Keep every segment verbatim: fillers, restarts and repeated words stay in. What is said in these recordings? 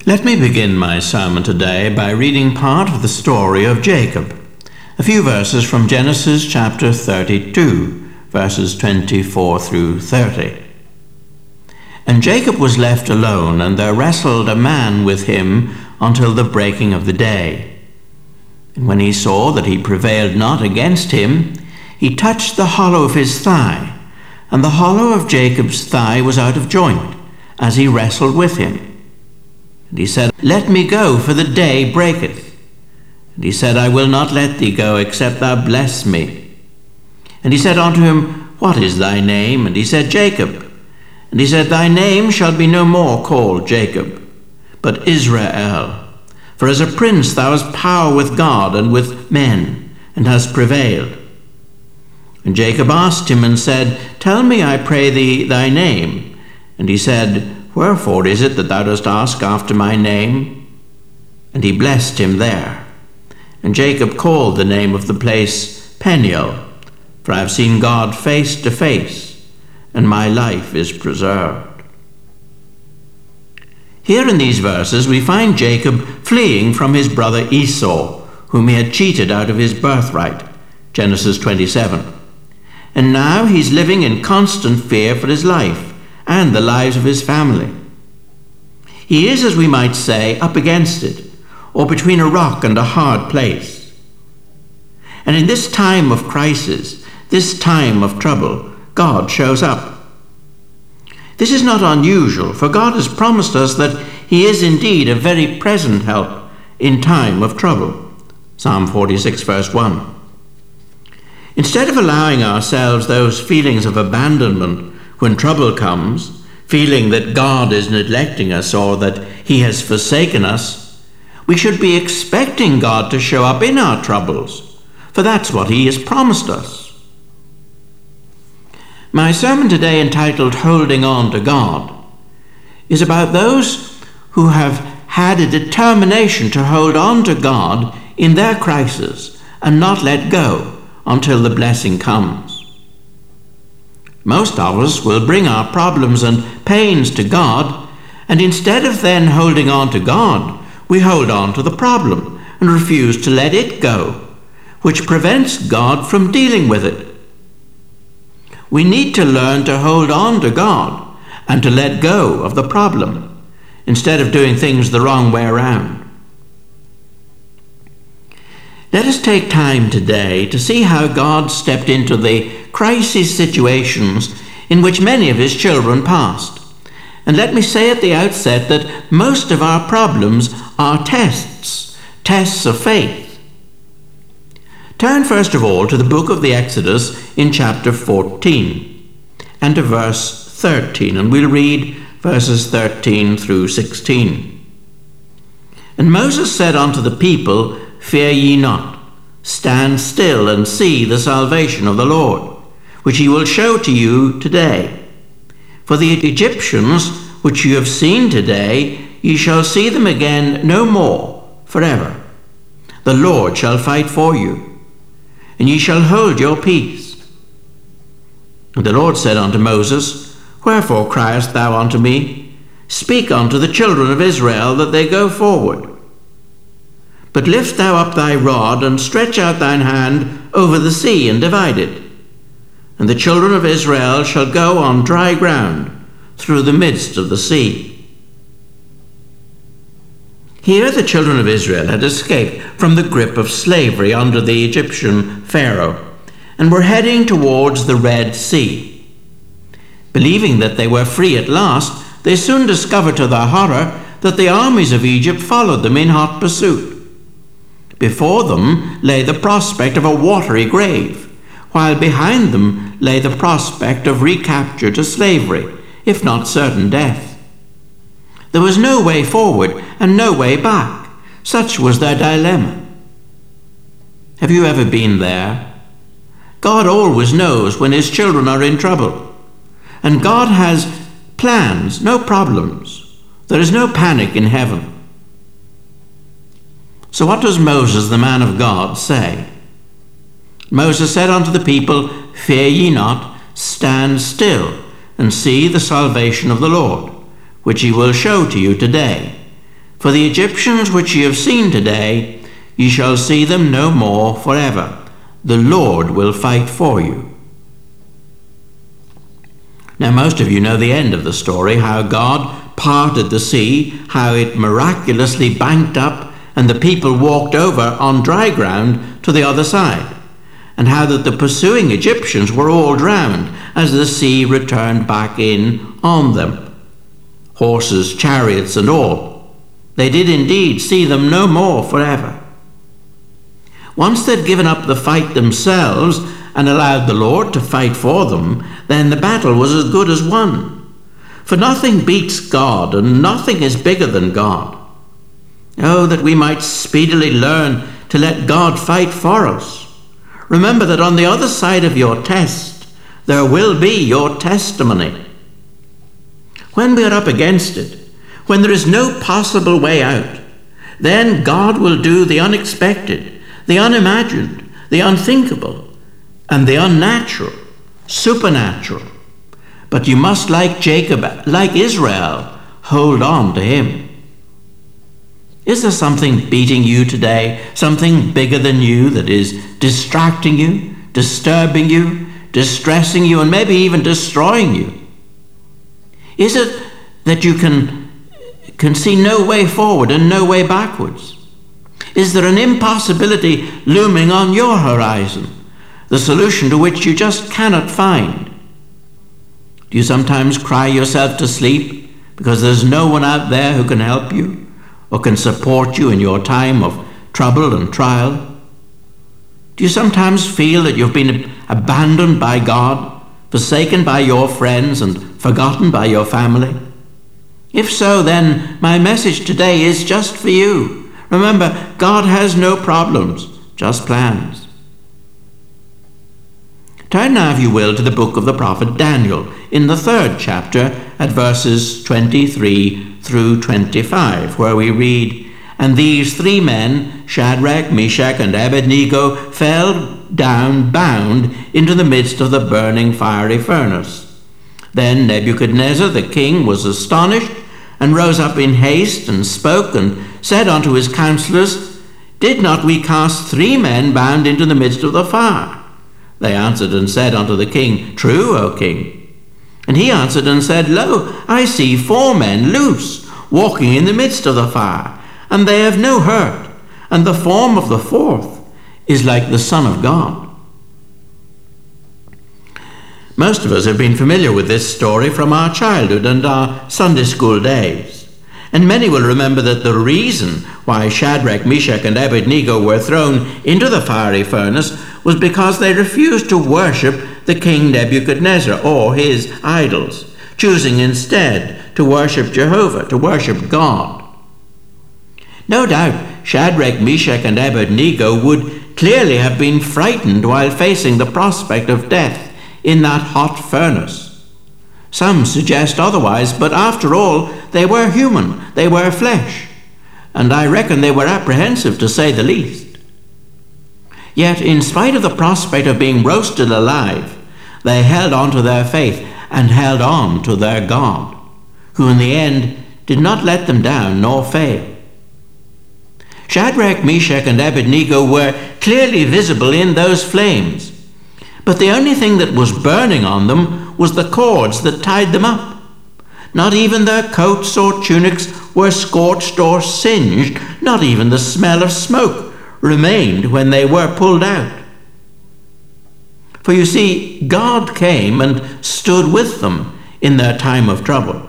Let me begin my sermon today by reading part of the story of Jacob, a few verses from Genesis chapter thirty-two, verses twenty-four through thirty. And Jacob was left alone, and there wrestled a man with him until the breaking of the day. And when he saw that he prevailed not against him, he touched the hollow of his thigh, and the hollow of Jacob's thigh was out of joint, as he wrestled with him. And he said, Let me go, for the day breaketh. And he said, I will not let thee go, except thou bless me. And he said unto him, What is thy name? And he said, Jacob. And he said, Thy name shall be no more called Jacob, but Israel. For as a prince thou hast power with God and with men, and hast prevailed. And Jacob asked him and said, Tell me, I pray thee, thy name. And he said, Wherefore is it that thou dost ask after my name? And he blessed him there. And Jacob called the name of the place Peniel, for I have seen God face to face, and my life is preserved. Here in these verses we find Jacob fleeing from his brother Esau, whom he had cheated out of his birthright, Genesis twenty-seven. And now he's living in constant fear for his life and the lives of his family. He is, as we might say, up against it, or between a rock and a hard place. And in this time of crisis, this time of trouble, God shows up. This is not unusual, for God has promised us that he is indeed a very present help in time of trouble. Psalm forty-six, verse one. Instead of allowing ourselves those feelings of abandonment when trouble comes, feeling that God is neglecting us or that he has forsaken us, we should be expecting God to show up in our troubles, for that's what he has promised us. My sermon today, entitled Holding On to God, is about those who have had a determination to hold on to God in their crisis and not let go until the blessing comes. Most of us will bring our problems and pains to God, and instead of then holding on to God, we hold on to the problem and refuse to let it go, which prevents God from dealing with it. We need to learn to hold on to God and to let go of the problem, instead of doing things the wrong way around. Let us take time today to see how God stepped into the crisis situations in which many of his children passed. And let me say at the outset that most of our problems are tests, tests of faith. Turn first of all to the book of the Exodus in chapter fourteen and to verse thirteen, and we'll read verses thirteen through sixteen. And Moses said unto the people, Fear ye not, stand still and see the salvation of the Lord, which he will show to you today. For the Egyptians which you have seen today, ye shall see them again no more forever. The Lord shall fight for you, and ye shall hold your peace. And the Lord said unto Moses, Wherefore criest thou unto me? Speak unto the children of Israel that they go forward. But lift thou up thy rod, and stretch out thine hand over the sea, and divide it. And the children of Israel shall go on dry ground through the midst of the sea. Here the children of Israel had escaped from the grip of slavery under the Egyptian Pharaoh, and were heading towards the Red Sea. Believing that they were free at last, they soon discovered to their horror that the armies of Egypt followed them in hot pursuit. Before them lay the prospect of a watery grave, while behind them lay the prospect of recapture to slavery, if not certain death. There was no way forward and no way back. Such was their dilemma. Have you ever been there? God always knows when his children are in trouble. And God has plans, no problems. There is no panic in heaven. So what does Moses, the man of God, say? Moses said unto the people, Fear ye not, stand still, and see the salvation of the Lord, which he will show to you today. For the Egyptians which ye have seen today, ye shall see them no more forever. The Lord will fight for you. Now most of you know the end of the story, how God parted the sea, how it miraculously banked up and the people walked over on dry ground to the other side, and how that the pursuing Egyptians were all drowned as the sea returned back in on them, horses, chariots, and all. They did indeed see them no more forever. Once they'd given up the fight themselves and allowed the Lord to fight for them, then the battle was as good as won. For nothing beats God, and nothing is bigger than God. Oh, that we might speedily learn to let God fight for us. Remember that on the other side of your test, there will be your testimony. When we are up against it, when there is no possible way out, then God will do the unexpected, the unimagined, the unthinkable, and the unnatural, supernatural. But you must, like Jacob, like Israel, hold on to him. Is there something beating you today, something bigger than you that is distracting you, disturbing you, distressing you, and maybe even destroying you? Is it that you can, can see no way forward and no way backwards? Is there an impossibility looming on your horizon, the solution to which you just cannot find? Do you sometimes cry yourself to sleep because there's no one out there who can help you or can support you in your time of trouble and trial? Do you sometimes feel that you've been abandoned by God, forsaken by your friends, and forgotten by your family? If so, then my message today is just for you. Remember, God has no problems, just plans. Turn now, if you will, to the book of the prophet Daniel, in the third chapter, at verses twenty-three through twenty-five, where we read, "And these three men, Shadrach, Meshach, and Abednego, fell down bound into the midst of the burning fiery furnace. Then Nebuchadnezzar the king was astonished, and rose up in haste, and spoke, and said unto his counselors, Did not we cast three men bound into the midst of the fire? They answered and said unto the king, True, O king. And he answered and said, Lo, I see four men loose, walking in the midst of the fire, and they have no hurt, and the form of the fourth is like the Son of God." Most of us have been familiar with this story from our childhood and our Sunday school days. And many will remember that the reason why Shadrach, Meshach, and Abednego were thrown into the fiery furnace was because they refused to worship the king Nebuchadnezzar or his idols, choosing instead to worship Jehovah, to worship God. No doubt Shadrach, Meshach, and Abednego would clearly have been frightened while facing the prospect of death in that hot furnace. Some suggest otherwise, but after all, they were human, they were flesh, and I reckon they were apprehensive, to say the least. Yet, in spite of the prospect of being roasted alive, they held on to their faith and held on to their God, who in the end did not let them down nor fail. Shadrach, Meshach, and Abednego were clearly visible in those flames, but the only thing that was burning on them was the cords that tied them up. Not even their coats or tunics were scorched or singed. Not even the smell of smoke remained when they were pulled out. For you see, God came and stood with them in their time of trouble.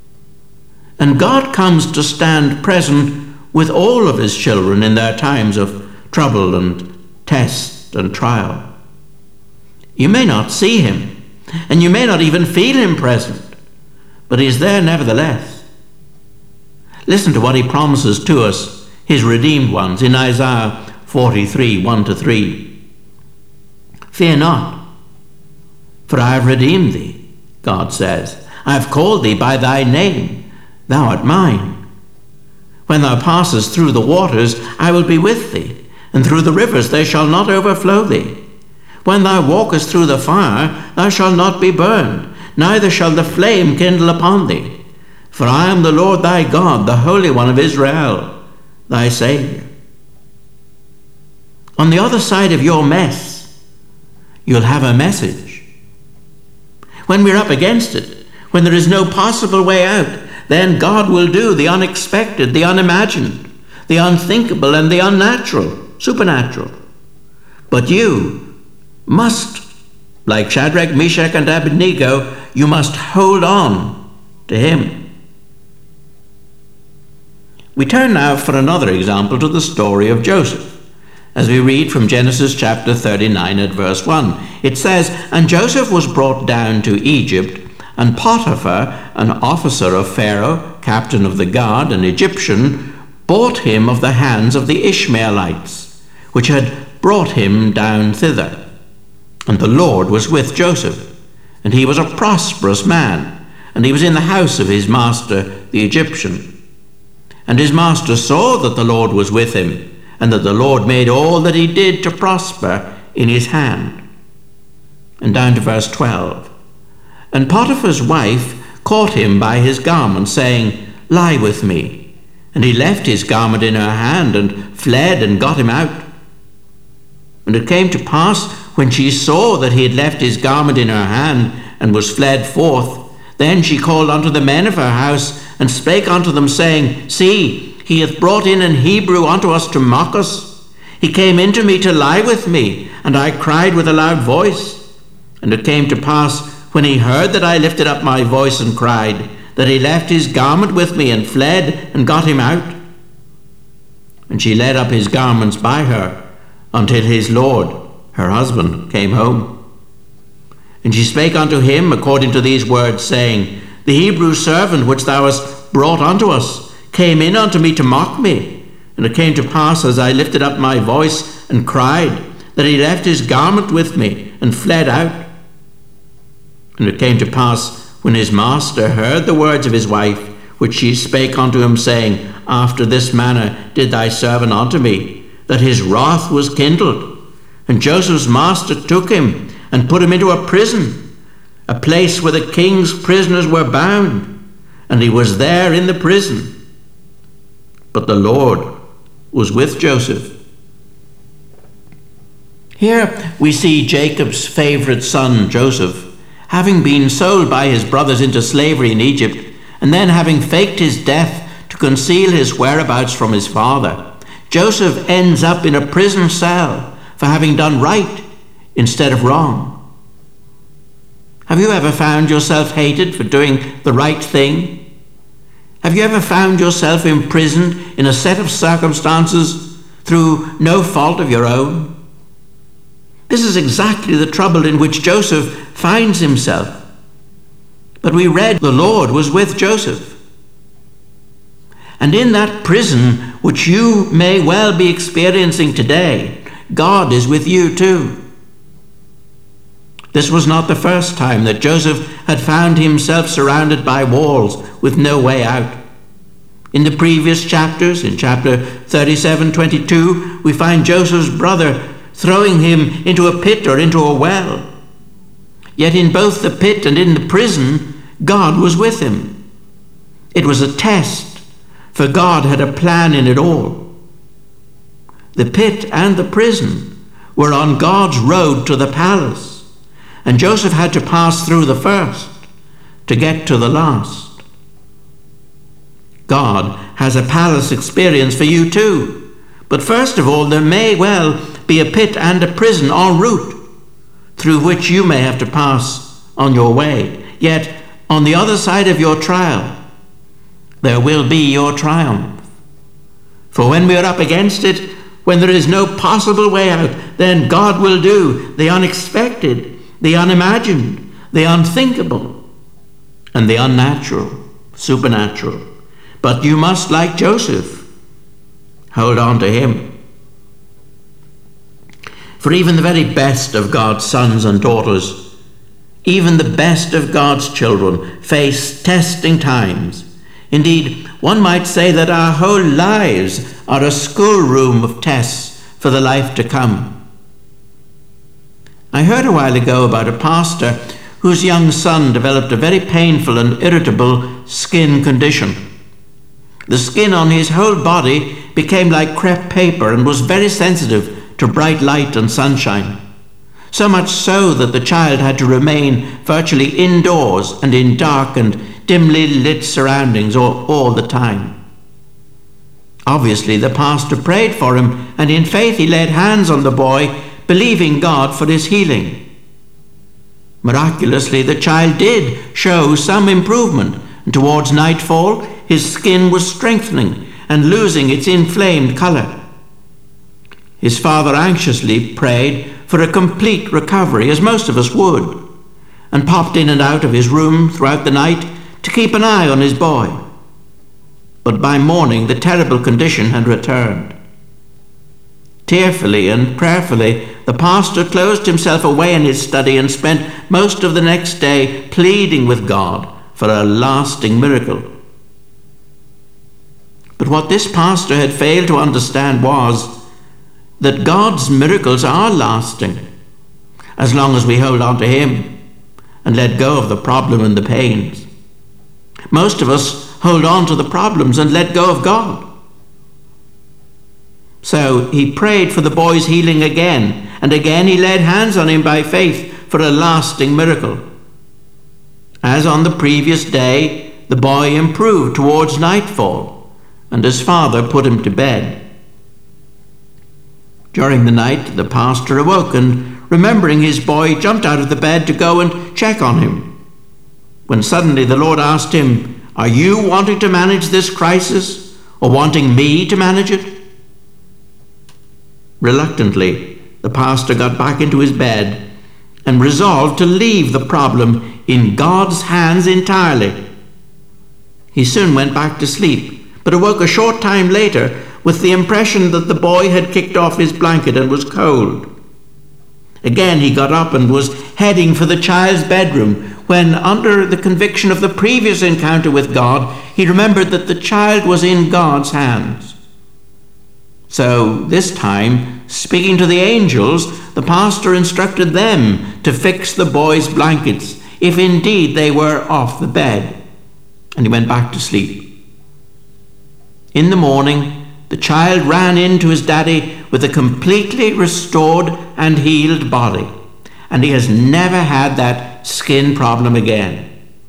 And God comes to stand present with all of his children in their times of trouble and test and trial. You may not see him, and you may not even feel him present, but he is there nevertheless. Listen to what he promises to us, his redeemed ones, in Isaiah forty-three, one to three. "Fear not, for I have redeemed thee," God says. "I have called thee by thy name, thou art mine. When thou passest through the waters, I will be with thee, and through the rivers they shall not overflow thee. When thou walkest through the fire, thou shalt not be burned, neither shall the flame kindle upon thee. For I am the Lord thy God, the Holy One of Israel, thy Saviour. On the other side of your mess, you'll have a message. When we're up against it, when there is no possible way out, then God will do the unexpected, the unimagined, the unthinkable, and the unnatural, supernatural. But you must, like Shadrach, Meshach, and Abednego, you must hold on to him. We turn now for another example to the story of Joseph, as we read from Genesis chapter thirty-nine at verse one. It says, "And Joseph was brought down to Egypt, and Potiphar, an officer of Pharaoh, captain of the guard, an Egyptian, bought him of the hands of the Ishmaelites, which had brought him down thither. And the Lord was with Joseph, and he was a prosperous man, and he was in the house of his master the Egyptian. And his master saw that the Lord was with him, and that the Lord made all that he did to prosper in his hand." And down to verse twelve. "And Potiphar's wife caught him by his garment, saying, Lie with me. And he left his garment in her hand, and fled, and got him out. And it came to pass, when she saw that he had left his garment in her hand, and was fled forth, then she called unto the men of her house, and spake unto them, saying, See, he hath brought in an Hebrew unto us to mock us. He came in to me to lie with me, and I cried with a loud voice. And it came to pass, when he heard that I lifted up my voice and cried, that he left his garment with me, and fled, and got him out. And she led up his garments by her, until his lord, her husband, came home. And she spake unto him according to these words, saying, The Hebrew servant which thou hast brought unto us came in unto me to mock me. And it came to pass, as I lifted up my voice and cried, that he left his garment with me, and fled out. And it came to pass, when his master heard the words of his wife, which she spake unto him, saying, After this manner did thy servant unto me, that his wrath was kindled. And Joseph's master took him, and put him into a prison, a place where the king's prisoners were bound, and he was there in the prison. But the Lord was with Joseph." Here we see Jacob's favorite son, Joseph, having been sold by his brothers into slavery in Egypt, and then having faked his death to conceal his whereabouts from his father. Joseph ends up in a prison cell for having done right instead of wrong. Have you ever found yourself hated for doing the right thing? Have you ever found yourself imprisoned in a set of circumstances through no fault of your own? This is exactly the trouble in which Joseph finds himself. But we read the Lord was with Joseph. And in that prison which you may well be experiencing today, God is with you too. This was not the first time that Joseph had found himself surrounded by walls with no way out. In the previous chapters, in chapter thirty-seven twenty-two, we find Joseph's brother throwing him into a pit or into a well. Yet in both the pit and in the prison, God was with him. It was a test, for God had a plan in it all. The pit and the prison were on God's road to the palace, and Joseph had to pass through the first to get to the last. God has a palace experience for you too, but first of all, there may well be a pit and a prison en route through which you may have to pass on your way. Yet on the other side of your trial, there will be your triumph. For when we are up against it, when there is no possible way out, then God will do the unexpected, the unimagined, the unthinkable, and the unnatural, supernatural. But you must, like Joseph, hold on to him. For even the very best of God's sons and daughters, even the best of God's children, face testing times. Indeed, one might say that our whole lives are a schoolroom of tests for the life to come. I heard a while ago about a pastor whose young son developed a very painful and irritable skin condition. The skin on his whole body became like crepe paper and was very sensitive to bright light and sunshine, so much so that the child had to remain virtually indoors and in dark and dimly lit surroundings all, all the time. Obviously, the pastor prayed for him, and in faith he laid hands on the boy, believing God for his healing. Miraculously, the child did show some improvement, and towards nightfall, his skin was strengthening and losing its inflamed color. His father anxiously prayed for a complete recovery, as most of us would, and popped in and out of his room throughout the night to keep an eye on his boy. But by morning, the terrible condition had returned. Tearfully and prayerfully, the pastor closed himself away in his study and spent most of the next day pleading with God for a lasting miracle. But what this pastor had failed to understand was that God's miracles are lasting, as long as we hold on to Him and let go of the problem and the pains. Most of us hold on to the problems and let go of God. So he prayed for the boy's healing again, and again he laid hands on him by faith for a lasting miracle. As on the previous day, the boy improved towards nightfall, and his father put him to bed. During the night, the pastor awoke and, remembering his boy, jumped out of the bed to go and check on him, when suddenly the Lord asked him, "Are you wanting to manage this crisis, or wanting me to manage it?" Reluctantly, the pastor got back into his bed and resolved to leave the problem in God's hands entirely. He soon went back to sleep, but awoke a short time later with the impression that the boy had kicked off his blanket and was cold. Again he got up and was heading for the child's bedroom when, under the conviction of the previous encounter with God, he remembered that the child was in God's hands. So this time, speaking to the angels, the pastor instructed them to fix the boy's blankets, if indeed they were off the bed, and he went back to sleep. In the morning, the child ran in to his daddy with a completely restored and healed body, and he has never had that skin problem again.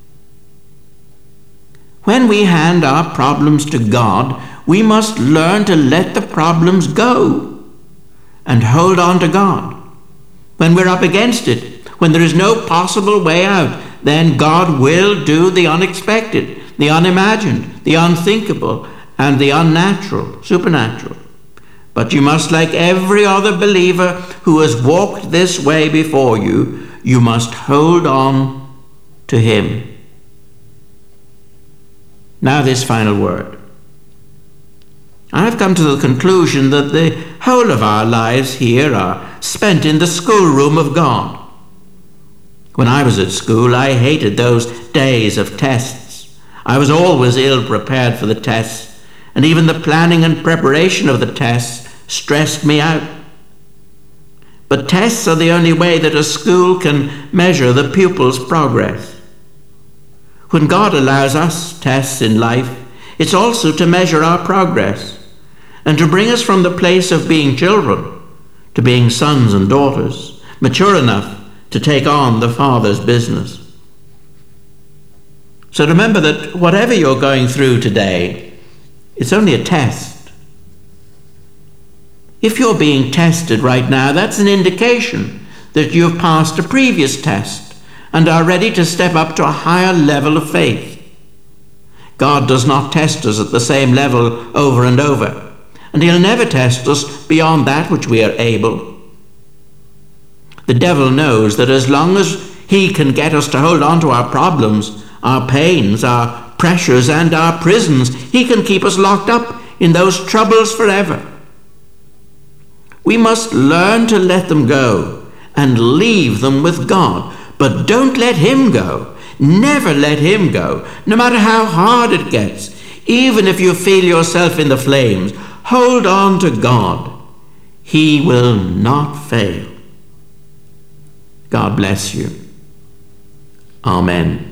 When we hand our problems to God, we must learn to let the problems go and hold on to God. When we're up against it, when there is no possible way out, then God will do the unexpected, the unimagined, the unthinkable, and the unnatural, supernatural. But you must, like every other believer who has walked this way before you, you must hold on to Him. Now this final word. I have come to the conclusion that the whole of our lives here are spent in the schoolroom of God. When I was at school, I hated those days of tests. I was always ill prepared for the tests, and even the planning and preparation of the tests stressed me out. But tests are the only way that a school can measure the pupil's progress. When God allows us tests in life, it's also to measure our progress and to bring us from the place of being children to being sons and daughters, mature enough to take on the Father's business. So remember that whatever you're going through today, it's only a test. If you're being tested right now, that's an indication that you've passed a previous test and are ready to step up to a higher level of faith. God does not test us at the same level over and over, and He'll never test us beyond that which we are able. The devil knows that as long as he can get us to hold on to our problems, our pains, our pressures, and our prisons, he can keep us locked up in those troubles forever. We must learn to let them go and leave them with God, but don't let Him go. Never let Him go, no matter how hard it gets. Even if you feel yourself in the flames, hold on to God. He will not fail. God bless you. Amen.